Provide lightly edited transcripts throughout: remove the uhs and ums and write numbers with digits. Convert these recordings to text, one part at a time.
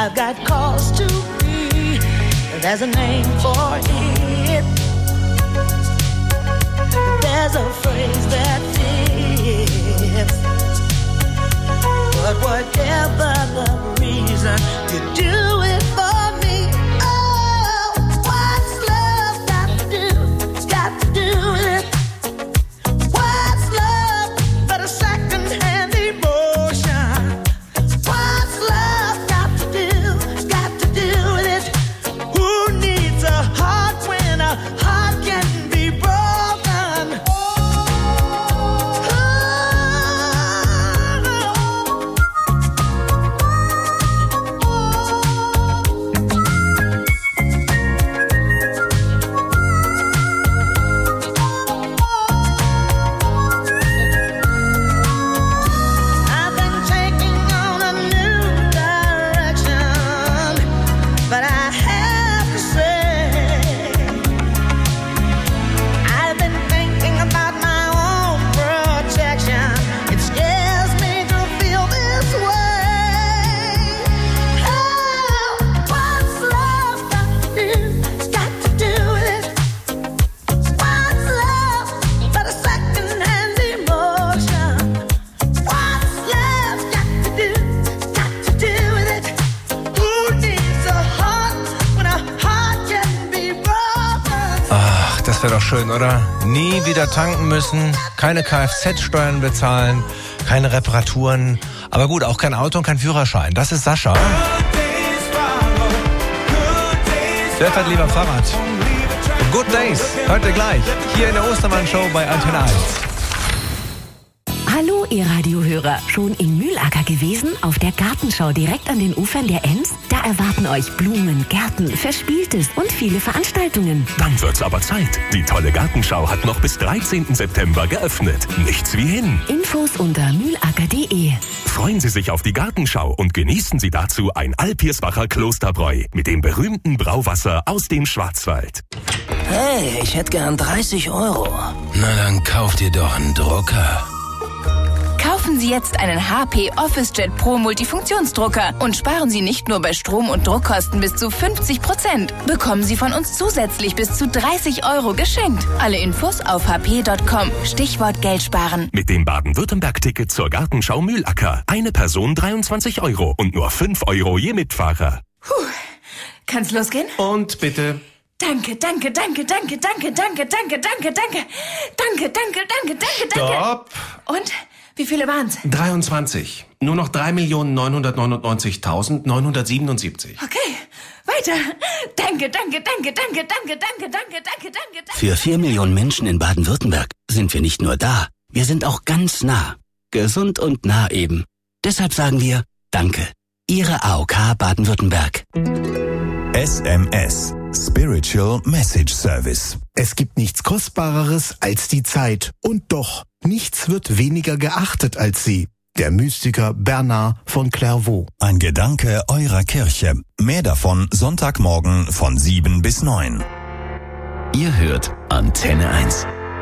I've got cause to be. There's a name for it. There's a phrase that fits. But whatever the reason, you do it for me. Oh, what's love got to do? Got to do with it. What's love but a second-hand emotion? What's love got to do with it? Who needs a heart when a heart can be broken? I've been taking on a new direction, but I have to say, I've been thinking about my own protection. It scares me to feel this way. Oh, what's love got to do with it? What's love but a second-hand emotion? What's love got to do with it? Who needs a heart when a heart can be broken? Ach, das wäre doch schön, oder? Nie wieder tanken müssen, keine Kfz-Steuern bezahlen, keine Reparaturen. Aber gut, auch kein Auto und kein Führerschein. Das ist Sascha. Der fährt lieber Fahrrad. Good Days, heute gleich, hier in der Ostermann-Show bei Antenne 1. Hallo, ihr Radiohörer. Schon in Mühlacker gewesen? Auf der Gartenschau direkt an den Ufern der Ems? Da erwarten euch Blumen, Gärten, Verspieltes und viele Veranstaltungen. Dann wird's aber Zeit. Die tolle Gartenschau hat noch bis 13. September geöffnet. Nichts wie hin. Infos unter mühlacker.de. Freuen Sie sich auf die Gartenschau und genießen Sie dazu ein Alpirsbacher Klosterbräu mit dem berühmten Brauwasser aus dem Schwarzwald. Hey, ich hätte gern 30 €. Na dann kauf dir doch einen Drucker. Kaufen Sie jetzt einen HP OfficeJet Pro Multifunktionsdrucker und sparen Sie nicht nur bei Strom- und Druckkosten bis zu 50%. Bekommen Sie von uns zusätzlich bis zu 30 € geschenkt. Alle Infos auf hp.com. Stichwort Geld sparen. Mit dem Baden-Württemberg-Ticket zur Gartenschau Mühlacker. Eine Person 23 € und nur 5 € je Mitfahrer. Puh. Kann's losgehen? Und bitte. Danke, danke, danke, danke, danke, danke, danke, danke, danke. Danke, danke, danke, danke, danke. Stopp. Und? Wie viele waren's? 23. Nur noch 3.999.977. Okay, weiter. Danke, danke, danke, danke, danke, danke, danke, danke, danke. Für 4 Millionen Menschen in Baden-Württemberg sind wir nicht nur da, wir sind auch ganz nah. Gesund und nah eben. Deshalb sagen wir Danke. Ihre AOK Baden-Württemberg. SMS. Spiritual Message Service. Es gibt nichts Kostbareres als die Zeit. Und doch, nichts wird weniger geachtet als sie. Der Mystiker Bernard von Clairvaux. Ein Gedanke eurer Kirche. Mehr davon Sonntagmorgen von 7 bis 9. Ihr hört Antenne 1.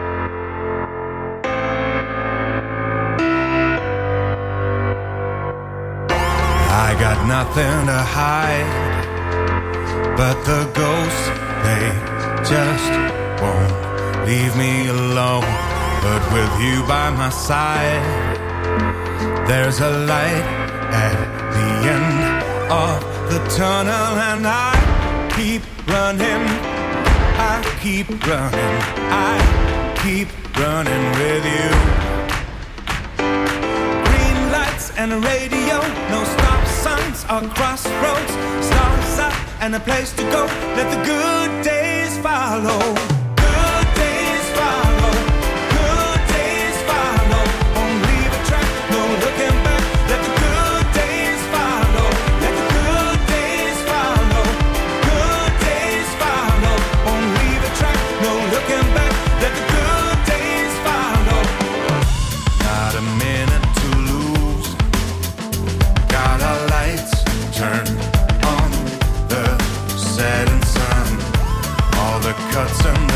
I got nothing to hide, but the ghosts, they just won't leave me alone. But with you by my side, there's a light at the end of the tunnel, and I keep running, I keep running, I keep running with you. Green lights and a radio, no stop signs or crossroads, stars up and a place to go, let the good days follow. Good days follow, good days follow, won't leave a track, no looking back, let the good days follow, let the good days follow, good days follow, won't leave a track, no looking back, let the good days follow. Not a minute to lose, got our lights turned on the setting sun, all the cuts and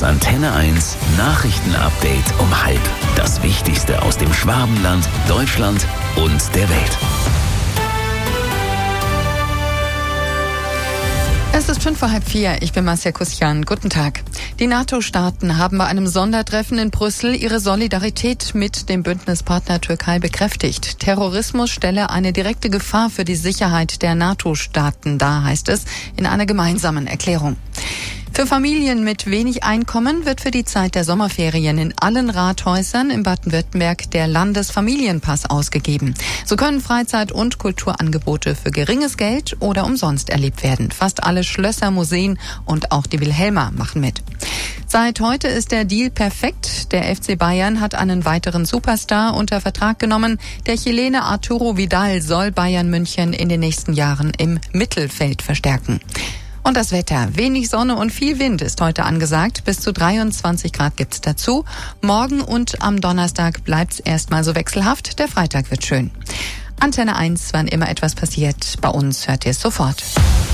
Das Antenne 1 Nachrichtenupdate um 12:30. Das Wichtigste aus dem Schwabenland, Deutschland und der Welt. Es ist 3:55. Ich bin Marcia Kusian. Guten Tag. Die NATO-Staaten haben bei einem Sondertreffen in Brüssel ihre Solidarität mit dem Bündnispartner Türkei bekräftigt. Terrorismus stelle eine direkte Gefahr für die Sicherheit der NATO-Staaten dar, heißt es in einer gemeinsamen Erklärung. Für Familien mit wenig Einkommen wird für die Zeit der Sommerferien in allen Rathäusern in Baden-Württemberg der Landesfamilienpass ausgegeben. So können Freizeit- und Kulturangebote für geringes Geld oder umsonst erlebt werden. Fast alle Schlösser, Museen und auch die Wilhelma machen mit. Seit heute ist der Deal perfekt. Der FC Bayern hat einen weiteren Superstar unter Vertrag genommen. Der Chilene Arturo Vidal soll Bayern München in den nächsten Jahren im Mittelfeld verstärken. Und das Wetter. Wenig Sonne und viel Wind ist heute angesagt. Bis zu 23 Grad gibt's dazu. Morgen und am Donnerstag bleibt's erstmal so wechselhaft. Der Freitag wird schön. Antenne 1, wann immer etwas passiert. Bei uns hört ihr es sofort.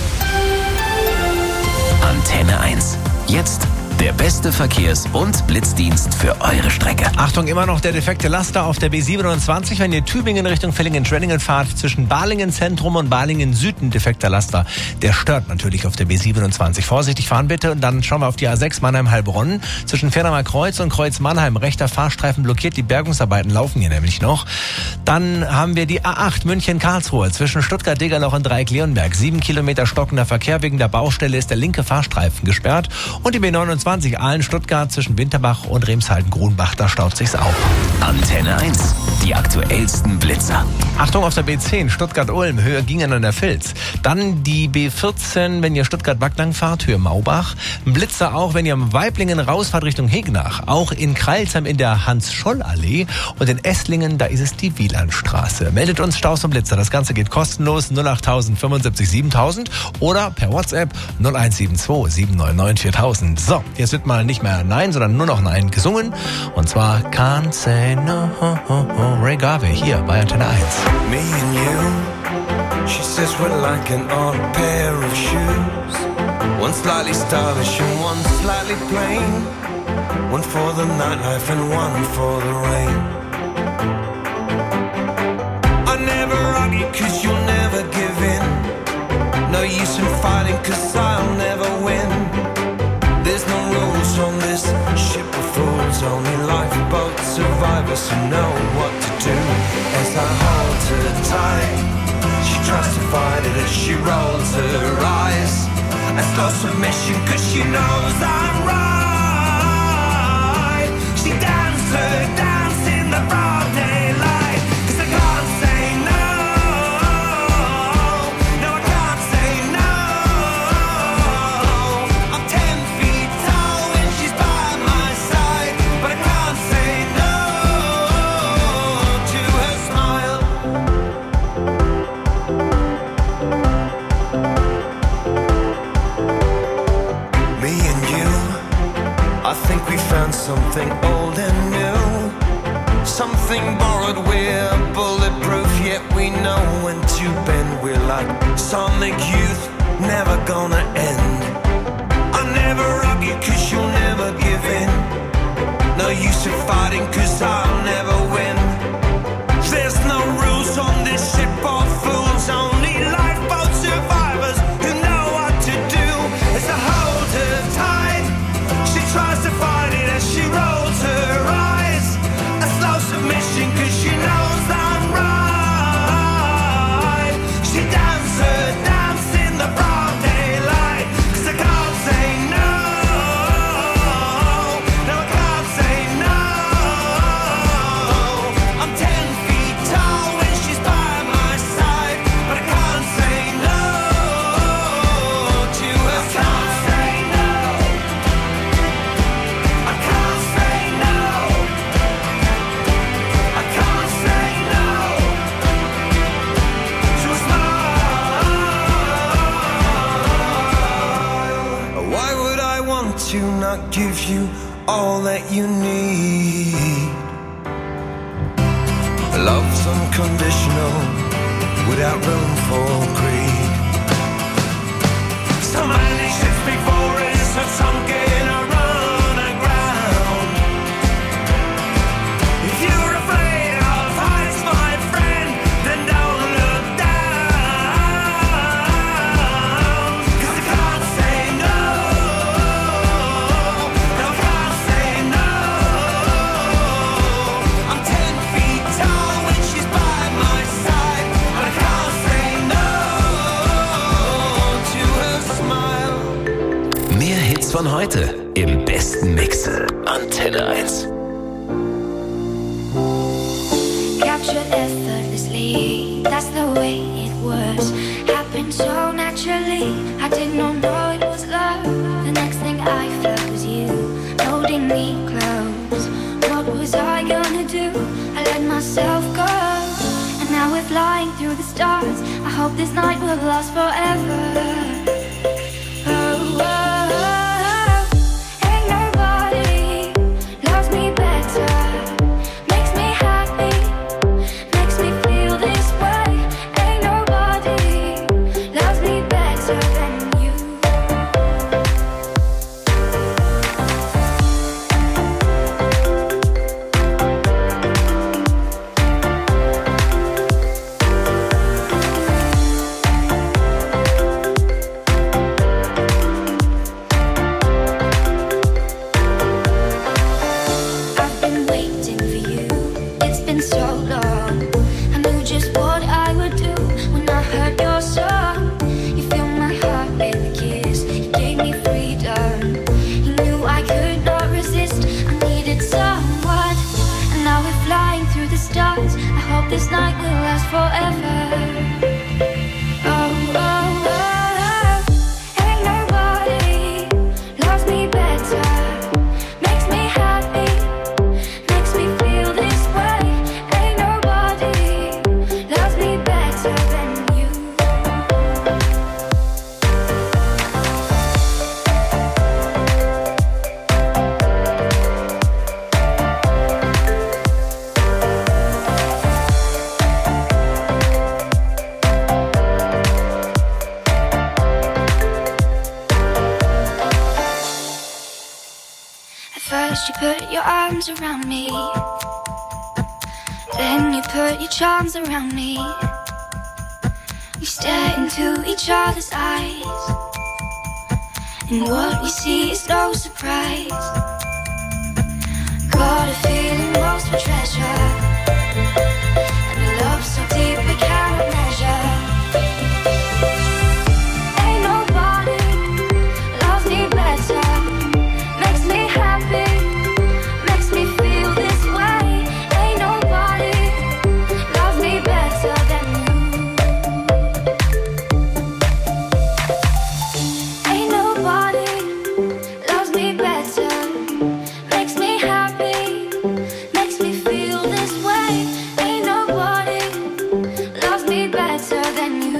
Antenne 1. Jetzt der beste Verkehrs- und Blitzdienst für eure Strecke. Achtung, immer noch der defekte Laster auf der B27, wenn ihr Tübingen Richtung Villingen-Schwenningen fahrt, zwischen Balingen Zentrum und Balingen Süden defekter Laster. Der stört natürlich auf der B27. Vorsichtig fahren bitte und dann schauen wir auf die A6 Mannheim-Heilbronn. Zwischen Fernheimer Kreuz und Kreuz Mannheim, rechter Fahrstreifen blockiert, die Bergungsarbeiten laufen hier nämlich noch. Dann haben wir die A8 München-Karlsruhe, zwischen Stuttgart-Degerloch und Dreieck-Leonberg. 7 Kilometer stockender Verkehr, wegen der Baustelle ist der linke Fahrstreifen gesperrt. Und die B29 Aalen-Stuttgart zwischen Winterbach und Remshalden-Grunbach, da staut sich's auch. Antenne 1, die aktuellsten Blitzer. Achtung auf der B10, Stuttgart-Ulm, Höhe Gingen an der Vils. Dann die B14, wenn ihr Stuttgart-Backlang fahrt, Höhe Maubach. Ein Blitzer auch, wenn ihr am Weiblingen rausfahrt Richtung Hegnach. Auch in Kreilsheim in der Hans-Scholl-Allee. Und in Esslingen, da ist es die Wielandstraße. Meldet uns Staus und Blitzer. Das Ganze geht kostenlos 08000 75 7000 oder per WhatsApp 0172 799 4000. So, jetzt wird mal nicht mehr Nein, sondern nur noch Nein gesungen. Und zwar Can't Say No, Ray Garvey hier bei Antenne 1. Me and you, she says we're like an odd pair of shoes. One slightly stylish and one slightly plain. One for the nightlife and one for the rain. I never argue cause you'll never give in. No use in fighting cause I'll never win. There's no rules on this ship of fools, only lifeboat survivors who know what to do. As I hold her tight, she tries to fight it as she rolls her eyes. A slow submission cause she knows I'm right. She dances her dance in the broad daylight, cause I can't say no. No, I can't say no. I'm 10 feet tall when she's by my side, but I can't say no to her smile. Me and you, I think we found something old and new. Something borrowed, we're bulletproof, yet we know when to bend. We're like sonic youth, never gonna end. I never argue cause you'll never give in. No use in fighting cause I'll never win. There's no rules on this ship of fools, only lifeboat survivors who know what to do. As I hold her tight, she tries to fight it as she rolls her eyes. A slow submission cause she knows I'm right. She dances her dance in the broad daylight, cause I can't say no. No, I can't say no. I'm 10 feet tall when she's by my side, but I can't say no to her. I can't say no. I can't say no. I can't say no to a smile. Why would I want to not give you all that you need? Love's unconditional, without room for greed. So many ships before us have sunk in a run, von heute im besten Mix. Antenne 1. Captured effortlessly, that's the way it was. Happened so naturally, I did not know it was love. The next thing I felt was you, holding me close. What was I gonna do? I let myself go. And now we're flying through the stars. I hope this night will last forever. This night will last forever. Oh, oh, oh, ain't nobody loves me better. Makes me happy, makes me feel this way. Ain't nobody loves me better than you. First you put your arms around me, then you put your charms around me. We stare into each other's eyes, and what we see is no surprise. Got a feeling lost for treasure, and a love so deep we cannot measure. Ain't nobody loves me better. Makes me happy, makes me feel this way. Ain't nobody loves me better than you. Ain't nobody loves me better. Makes me happy, makes me feel this way. Ain't nobody loves me better than you.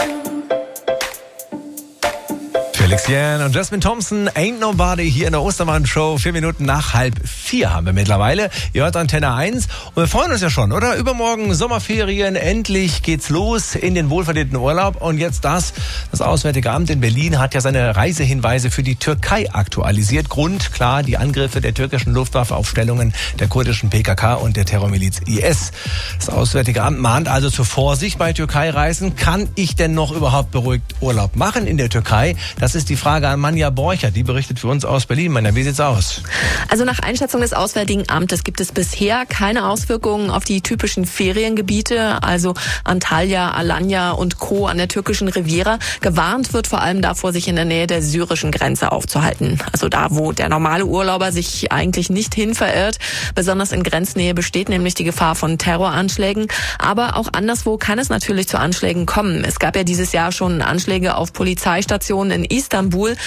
Felix Jähn und Jasmine Thompson, Ain't Nobody, hier in der Ostermann-Show. 4 Minuten nach 3:30 haben wir mittlerweile. Ihr hört Antenne 1 und wir freuen uns ja schon, oder? Übermorgen Sommerferien, endlich geht's los in den wohlverdienten Urlaub. Und jetzt das Auswärtige Amt in Berlin hat ja seine Reisehinweise für die Türkei aktualisiert. Grund, klar, die Angriffe der türkischen Luftwaffe auf Stellungen der kurdischen PKK und der Terrormiliz IS. Das Auswärtige Amt mahnt also zur Vorsicht bei Türkei-Reisen. Kann ich denn noch überhaupt beruhigt Urlaub machen in der Türkei? Das ist die Frage an Manja Borchert. Die berichtet für uns aus Berlin. Manja, wie sieht's aus? Also nach Einschätzung des Auswärtigen Amtes gibt es bisher keine Auswirkungen auf die typischen Feriengebiete, also Antalya, Alanya und Co. an der türkischen Riviera. Gewarnt wird vor allem davor, sich in der Nähe der syrischen Grenze aufzuhalten. Also da, wo der normale Urlauber sich eigentlich nicht hin verirrt. Besonders in Grenznähe besteht nämlich die Gefahr von Terroranschlägen. Aber auch anderswo kann es natürlich zu Anschlägen kommen. Es gab ja dieses Jahr schon Anschläge auf Polizeistationen in Istanbul.